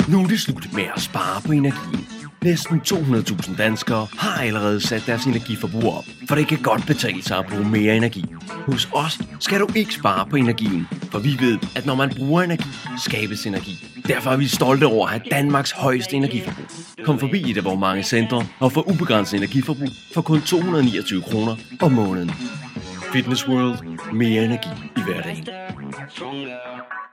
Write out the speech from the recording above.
Nu er det slut med at spare på energien. Næsten 200.000 danskere har allerede sat deres energiforbrug op, for det kan godt betale sig at bruge mere energi. Hos os skal du ikke spare på energien, for vi ved, at når man bruger energi, skabes energi. Derfor er vi stolte over at have Danmarks højeste energiforbrug. Kom forbi et af vores mange centre og få ubegrænset energiforbrug for kun 229 kroner om måneden. Fitness World. Mere energi i hverdagen.